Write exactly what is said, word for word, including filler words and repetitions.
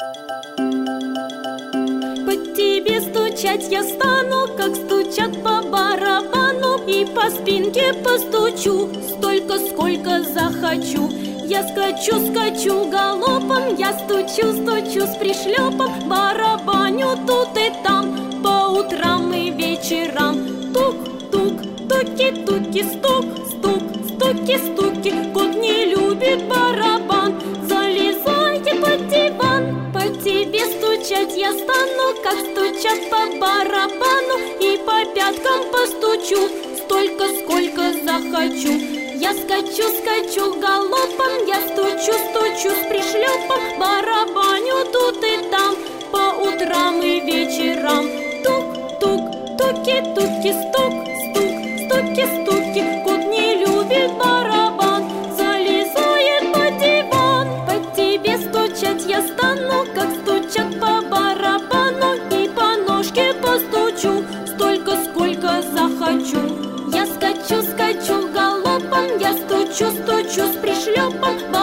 По тебе стучать я стану, как стучат по барабану, и по спинке постучу столько, сколько захочу. Я скачу, скачу галопом, я стучу, стучу с пришлепом, барабаню тут и там, по утрам и вечерам. Тук-тук, туки-туки, стук, стук, стуки-стуки. Кот не любит барабан, залезайте под диван. По тебе стучать я стану, как стучат по барабану, и по пяткам постучу столько, сколько захочу. Я скачу, скачу галопом, я стучу, стучу с пришлепом, барабаню тут и там, по утрам и вечерам. Тук-тук, туки-туки, стук, стук, стуки-стуки. Кот не любит барабан, залезает под диван. По тебе стучать я стану, как стучат по барабану, и по ножке постучу столько, сколько захочу. Я скачу, скачу галопом, я стучу, стучу с пришлепом.